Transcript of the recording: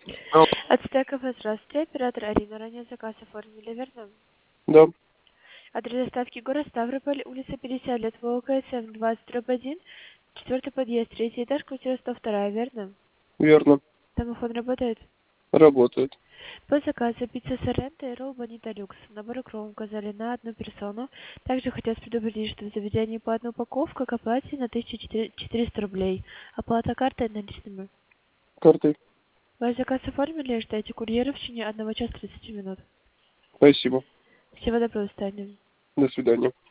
Алло. От Стекова, здравствуйте. Оператор Арина. Ранее заказ оформили, верно? Да, Адрес доставки город Ставрополь, улица 50 лет, ВОКСМ 20/1, четвертый подъезд, третий этаж, квартира 102, верно? верно. Домофон работает? Работает. По заказу пицца Соренто и ролл Бонита Люкс. Набор икру указали на одну персону. Также хотелось предупредить, что в заведении по одной упаковке к оплате на 1400 рублей. Оплата картой наличными. Картой. Ваш заказ оформили, ждайте курьера в течение 1 часа 30 минут. Спасибо. Всего доброго, до свидания. До свидания.